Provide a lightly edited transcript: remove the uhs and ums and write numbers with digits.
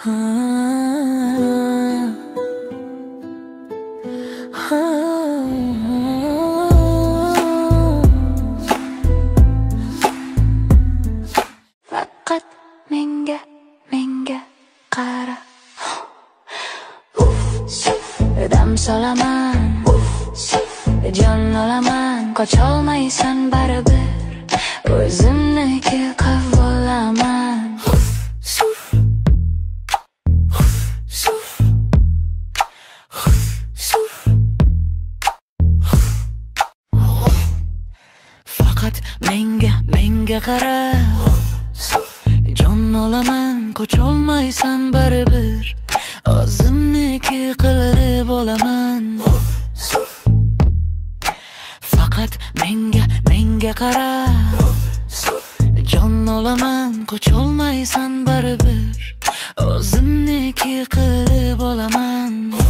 Faqat menga qara. Dam solaman, jon olaman, qocholmaysan baribir, o'zimniki qilib olaman. Faqat menga qara, jon olaman, qocholmaysan baribir, o'zimniki qilib olaman. Faqat menga qara, jon olaman, qocholmaysan baribir, o'zimniki qilib olaman.